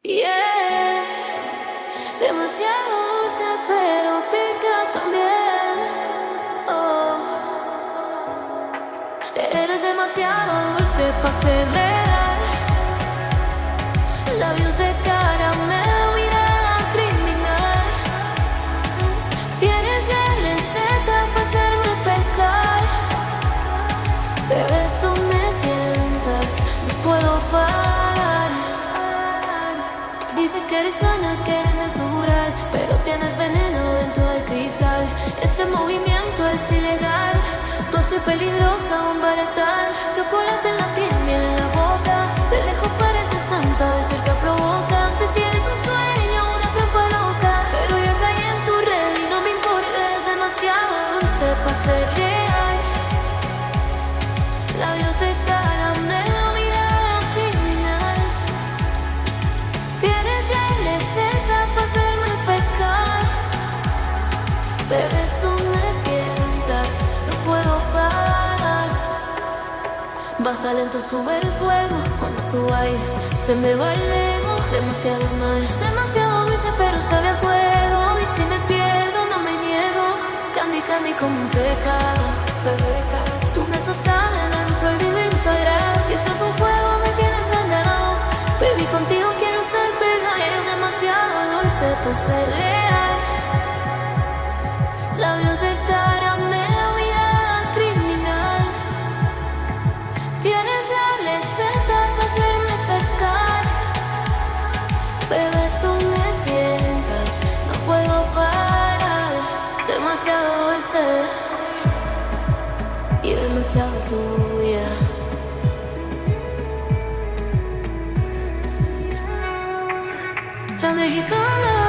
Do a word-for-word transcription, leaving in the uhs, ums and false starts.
Yeah, demasiado dulce, pero pica también. Oh, eres demasiado dulce para ser real. Labios de caramelo, mirada criminal. Tienes ya receta para hacerme pecar. Bebé, tú me tientas, no puedo parar. Dicen que eres sana, que eres natural, pero tienes veneno dentro del cristal. Ese movimiento es ilegal, dosis peligrosa, bomba letal. Chocolate en la piel, miel en la boca. De lejos parece santa, de cerca provoca. Sé si eres un sueño, una trampa loca, pero ya caí en tu red y no me importa. Eres demasiado dulce para ser real. Labios de caramelo, mirada criminal. Tienes ya receta para hacerme pecar. Bebé, tú me tientas, no puedo parar. Baja lento, sube el fuego. Cuando tú vayas, se me va el ego. Demasiado mal, demasiado dulce, pero sabe a juego. Y si me pierdo, no me niego. Candy, candy como un pecado. Bebé, tus besos saben al prohibido y sagrado. Si esto es un juego, me tienes ganado. Baby, contigo quiero estar pegada. Eres demasiado dulce para ser leal. Labios de caramelo, mirada criminal. Tienes ya receta para hacerme pecar. Bebé, tú me tientas, no puedo parar. Demasiado dulce y demasiado tuya. La mexicana.